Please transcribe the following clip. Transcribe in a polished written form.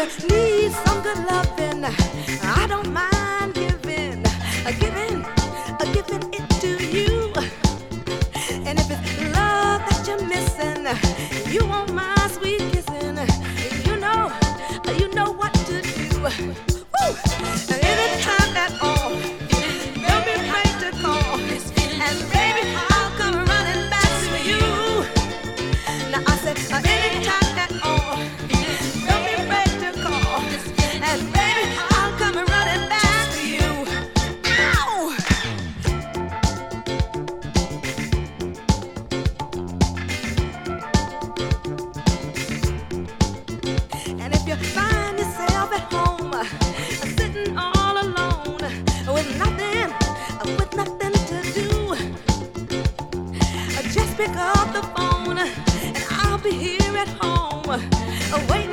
you need some good loving, I don't mind giving it to you. And if it's love that you're missing, you want my sweet kissing, you know what to do. Woo! Anytime at all, don't be afraid to call, and baby, I'll come running back to you. Now I said, anytime at all, don't be afraid to call, and baby, I'll come running back to you. Ow! And if you find yourself at home, sitting all alone, with nothing to do, just pick up the phone, and I'll be here at home, waiting